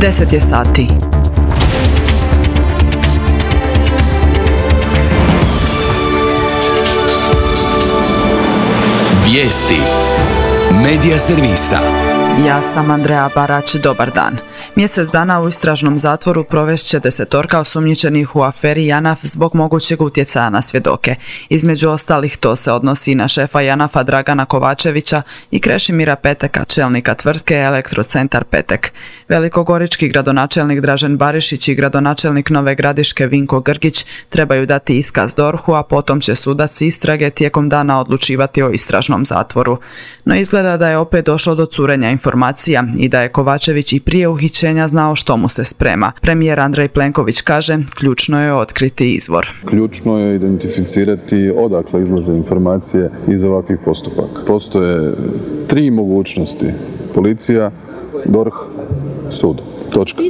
10 je sati. Vijesti Medija servisa. Ja sam Andreja Barać, dobar dan. Mjesec dana u istražnom zatvoru provest će 10 osumnjičenih u aferi JANAF zbog mogućeg utjecaja na svjedoke. Između ostalih to se odnosi na šefa JANAF-a Dragana Kovačevića i Krešimira Peteka, čelnika tvrtke Elektrocentar Petek. Velikogorički gradonačelnik Dražen Barišić i gradonačelnik Nove Gradiške Vinko Grgić trebaju dati iskaz DORH-u, a potom će sudac istrage tijekom dana odlučivati o istražnom zatvoru. No izgleda da je opet došlo do curenja informacija i da je Kovačević i prije uhićenja znao što mu se sprema. Premijer Andrej Plenković kaže, ključno je otkriti izvor. Ključno je identificirati odakle izlaze informacije iz ovakvih postupaka. Postoje 3 mogućnosti: policija, DORH, sud. Točka.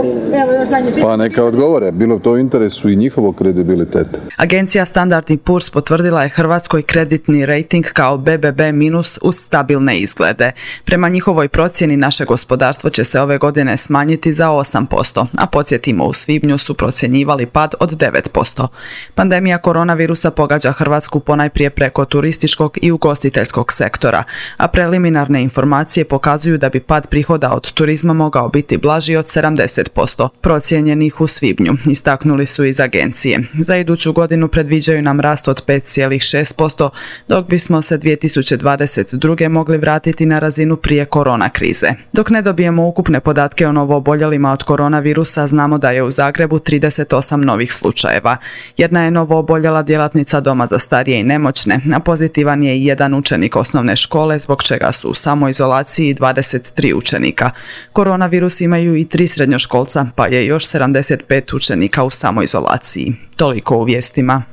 Pa neka odgovore, bilo to u interesu i njihovog kredibiliteta. Agencija Standard & Poor's potvrdila je Hrvatskoj kreditni rejting kao BBB- uz stabilne izglede. Prema njihovoj procjeni naše gospodarstvo će se ove godine smanjiti za 8%, a podsjetimo, u svibnju su procjenjivali pad od 9%. Pandemija koronavirusa pogađa Hrvatsku ponajprije preko turističkog i ugostiteljskog sektora, a preliminarne informacije pokazuju da bi pad prihoda od turizma mogao biti blaži od 70%, procijenjenih u svibnju, istaknuli su iz agencije. Za iduću godinu predviđaju nam rast od 5,6%, dok bismo se 2022. mogli vratiti na razinu prije korona krize. Dok ne dobijemo ukupne podatke o novooboljelima od koronavirusa, znamo da je u Zagrebu 38 novih slučajeva. Jedna je novooboljela djelatnica doma za starije i nemoćne, a pozitivan je i jedan učenik osnovne škole, zbog čega su u samoizolaciji 23 učenika. Koronavirus imaju i 3 srednjoškolca, pa je još 75 učenika u samoizolaciji. Toliko u vijestima.